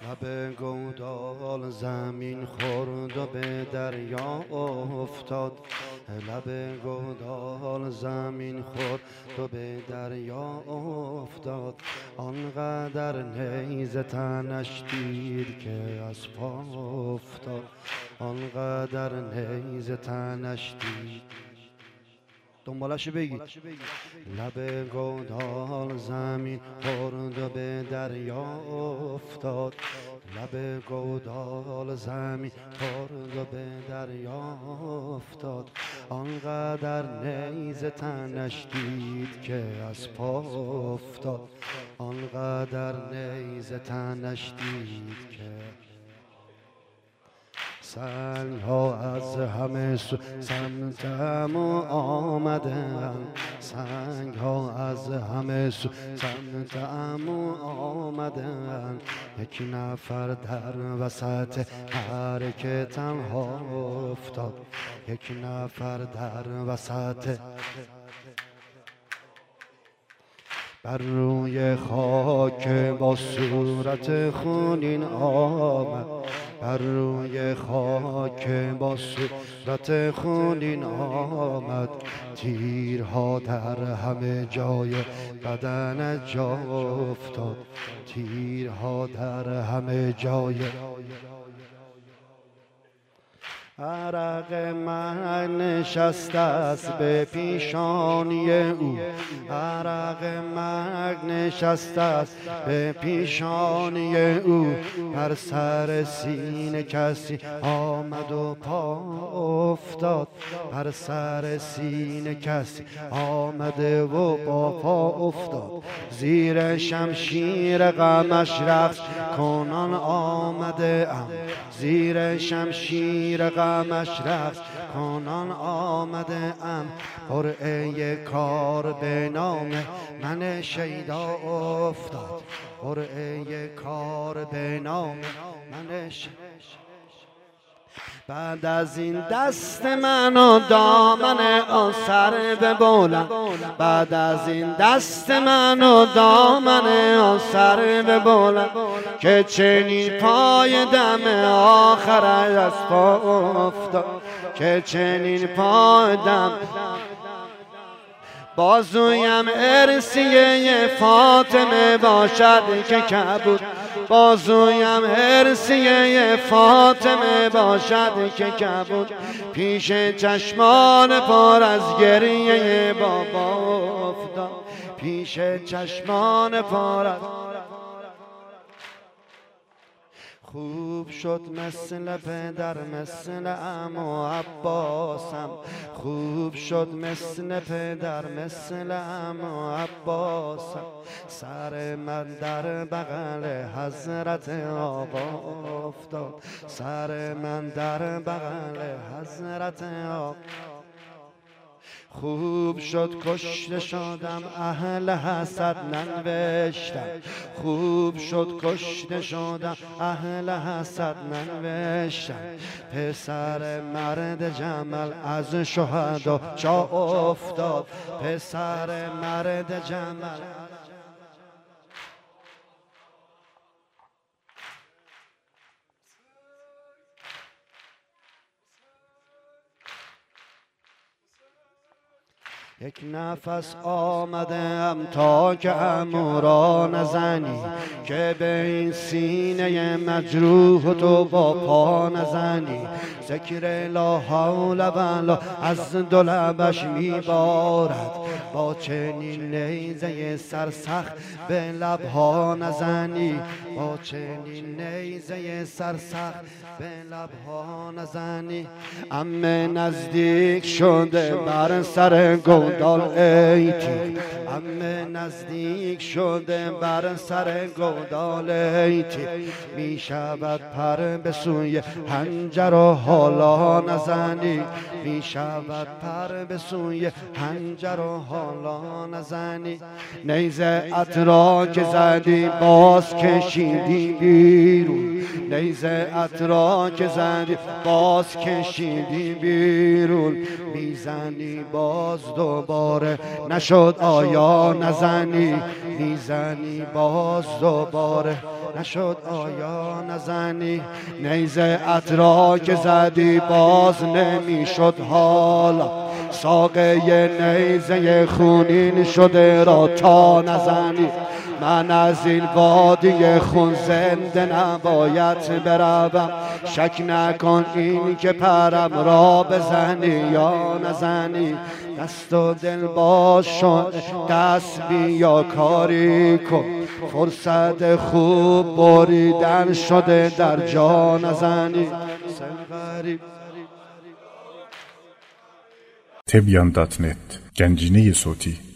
لب گودال زمین خورد و به دریا افتاد. لب گودال زمین خورد و به دریا افتاد. آنقدر نیزه تنش دید که از پا افتاد. آنقدر نیزه تنش دید. دنبالش بگید. لب گودال زمین خورد و به دریا افتاد. لب گودال زمین خورد و به دریا افتاد. آنقدر نیزه تنش دید که از پا افتاد. آنقدر نیزه تنش دید که سنگ ها از همه سمتم آمدن. سنگ ها از همه سمتم آمدن. یک نفر در وسط حرکتم افتاد. یک نفر در وسط بر روی خاک با صورت خونین آمد. بر روی خاک با صورت خونین آمد. تیرها در همه جای بدن جا افتاد. تیرها در همه جای. عرق من نشسته است به پیشانی او. عرق من نشسته است به پیشانی او. بر سر سینه کسی آمد و پا افتاد. بر سر سینه کسی آمده و با پا افتاد. زیر شمشیر غمش رقص کنان آمده ام. زیر شمشیر غمش رقص کنان آمده ام. قرعه کار به نام من شیدا افتاد. قرعه کار به نام من شیدا. بعد از این دست من و دامن آن سر ببلند. بعد از این دست من و دامن آن سر ببلند. که چنین پای دم آخر از پا افتاد. که چنین پای دم بازویم ارسیه فاطمه باشد که کبود. بازویم ارسیه فاطمه باشد که کبود. پیش چشمان پر از گریه بابا افتاد. پیش چشمان پر از. خوب شد مثل پدر مثل عمو عباسم. خوب شد مثل پدر مثل عمو عباسم. سر من در بغل حضرت آقا افتاد. سر من در بغل حضرت آقا. خوب شد کشته شدم اهل حسد ننوشتم. خوب شد کشته شدم اهل حسد ننوشتم. پسر مرد جمل از شهدا جا افتاد. پسر مرد جمل. یک نفس آمدم تا که عمو را نزنی. که به این سینه مجروح تو با پا نزنی. ذکر لا حول ولا از دو لبش میبارد. با چنین نیزه سرسخت به لبها نزنی. با چنین نیزه سرسخت به لبها نزنی. عمه نزدیک شده بر سر گودال ای تیر. عمه نزدیک شده بر سر گودال ای تیر. می شود پر به سوی حنجر و حالا نزنی. می شود پر به سوی حنجر و حالا نزنی. نیزه ات را که زدی باز کشیدی بیرون. نیزه ات را که زدی باز کشیدی بیرون. میزنی باز دوباره نشد آیا نزنی. میزنی باز دوباره نشد آیا نزنی؟ نیزه ادراک زدی باز نمیشد حالا، ساقه نیزه خونین شده را تا نزنی. من از این وادی خون زنده نباید بروم، شک نکن این که پرم را بزنی یا نزنی. دست و دل باز شد دست بیا کاری کن، فرصت خوب بریدن شده در جا نزنی. Tebyan.net Gencine Soti